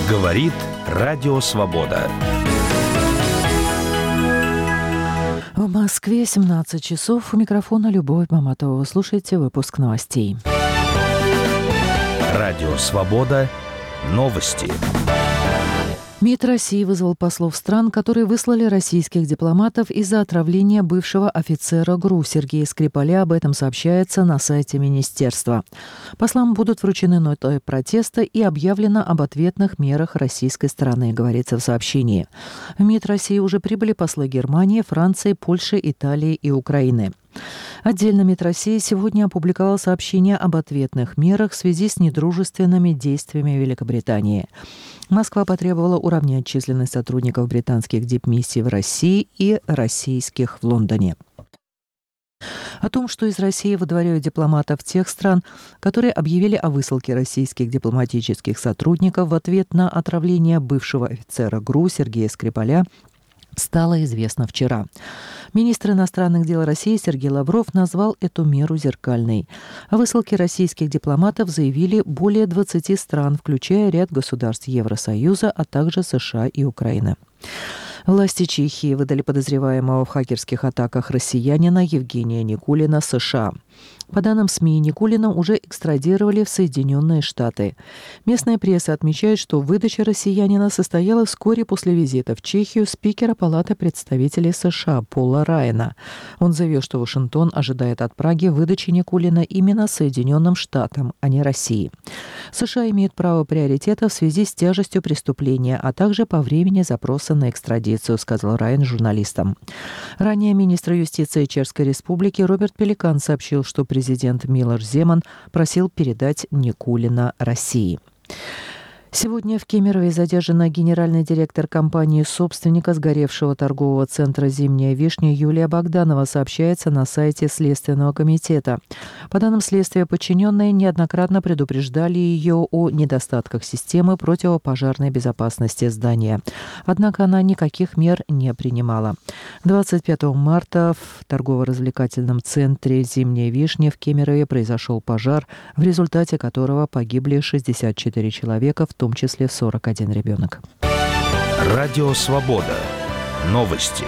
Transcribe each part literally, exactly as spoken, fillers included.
Говорит Радио Свобода. В Москве семнадцать часов. У микрофона Любовь Маматова. Вы слушаете выпуск новостей. Радио Свобода. Новости. МИД России вызвал послов стран, которые выслали российских дипломатов из-за отравления бывшего офицера ГРУ Сергея Скрипаля. Об этом сообщается на сайте министерства. Послам будут вручены ноты протеста и объявлено об ответных мерах российской стороны, говорится в сообщении. В МИД России уже прибыли послы Германии, Франции, Польши, Италии и Украины. Отдельно МИД России сегодня опубликовал сообщение об ответных мерах в связи с недружественными действиями Великобритании. Москва потребовала уравнять численность сотрудников британских дипмиссий в России и российских в Лондоне. О том, что из России выдворяют дипломатов тех стран, которые объявили о высылке российских дипломатических сотрудников в ответ на отравление бывшего офицера ГРУ Сергея Скрипаля, стало известно вчера. Министр иностранных дел России Сергей Лавров назвал эту меру зеркальной. О высылке российских дипломатов заявили более двадцати стран, включая ряд государств Евросоюза, а также США и Украина. Власти Чехии выдали подозреваемого в хакерских атаках россиянина Евгения Никулина США. По данным СМИ, Никулина уже экстрадировали в Соединенные Штаты. Местная пресса отмечает, что выдача россиянина состоялась вскоре после визита в Чехию спикера Палаты представителей США Пола Райана. Он заявил, что Вашингтон ожидает от Праги выдачи Никулина именно Соединенным Штатам, а не России. США имеют право приоритета в связи с тяжестью преступления, а также по времени запроса на экстрадицию, сказал Райан журналистам. Ранее министр юстиции Чешской Республики Роберт Пеликан сообщил, что президент Милош Земан просил передать Никулина России. Сегодня в Кемерове задержана генеральный директор компании собственника сгоревшего торгового центра «Зимняя вишня» Юлия Богданова, сообщается на сайте Следственного комитета. По данным следствия, подчиненные неоднократно предупреждали ее о недостатках системы противопожарной безопасности здания. Однако она никаких мер не принимала. двадцать пятого марта в торгово-развлекательном центре «Зимняя вишня» в Кемерове произошел пожар, в результате которого погибли шестьдесят четыре человека, в том числе сорок один ребенок. Радио Свобода. Новости.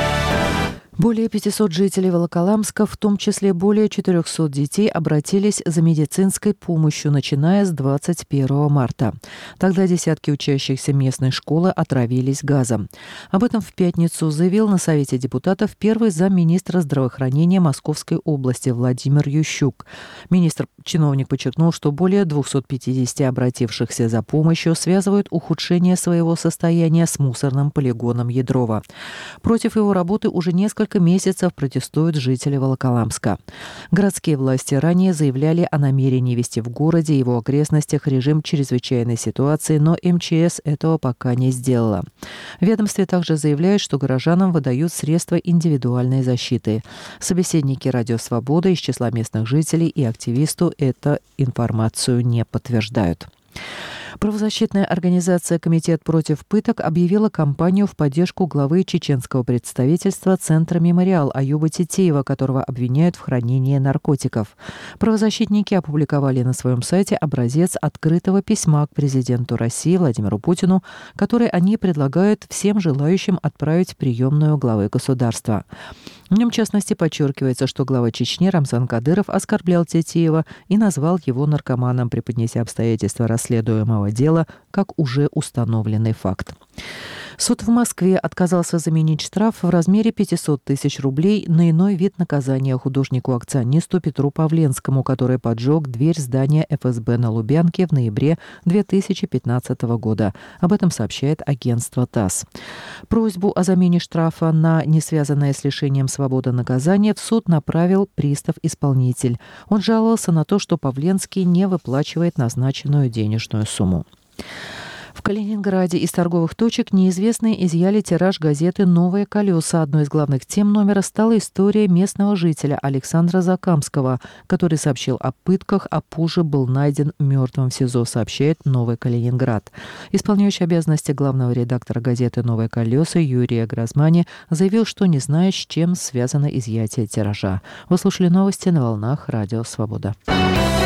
Более пятисот жителей Волоколамска, в том числе более четырехсот детей, обратились за медицинской помощью, начиная с двадцать первого марта. Тогда десятки учащихся местной школы отравились газом. Об этом в пятницу заявил на Совете депутатов первый замминистра здравоохранения Московской области Владимир Ющук. Министр-чиновник подчеркнул, что более двухсот пятидесяти обратившихся за помощью связывают ухудшение своего состояния с мусорным полигоном Ядрова. Против его работы уже несколько месяцев протестуют жители Волоколамска. Городские власти ранее заявляли о намерении ввести в городе и его окрестностях режим чрезвычайной ситуации, но эм че эс этого пока не сделала. В ведомстве также заявляют, что горожанам выдают средства индивидуальной защиты. Собеседники «Радио Свобода» из числа местных жителей и активистов эту информацию не подтверждают. Правозащитная организация «Комитет против пыток» объявила кампанию в поддержку главы чеченского представительства Центра «Мемориал» Аюба Тетеева, которого обвиняют в хранении наркотиков. Правозащитники опубликовали на своем сайте образец открытого письма к президенту России Владимиру Путину, который они предлагают всем желающим отправить в приемную главы государства. В нем, в частности, подчеркивается, что глава Чечни Рамзан Кадыров оскорблял Тетеева и назвал его наркоманом, преподнеся обстоятельства расследуемого дела как уже установленный факт. Суд в Москве отказался заменить штраф в размере пятисот тысяч рублей на иной вид наказания художнику-акционисту Петру Павленскому, который поджег дверь здания эф эс бэ на Лубянке в ноябре две тысячи пятнадцатого года. Об этом сообщает агентство ТАСС. Просьбу о замене штрафа на несвязанное с лишением свободы наказание в суд направил пристав-исполнитель. Он жаловался на то, что Павленский не выплачивает назначенную денежную сумму. В Калининграде из торговых точек неизвестные изъяли тираж газеты «Новые колеса». Одной из главных тем номера стала история местного жителя Александра Закамского, который сообщил о пытках, а позже был найден мертвым в СИЗО, сообщает «Новый Калининград». Исполняющий обязанности главного редактора газеты «Новые колеса» Юрий Гразмани заявил, что не знает, с чем связано изъятие тиража. Вы слушали новости на волнах Радио Свобода.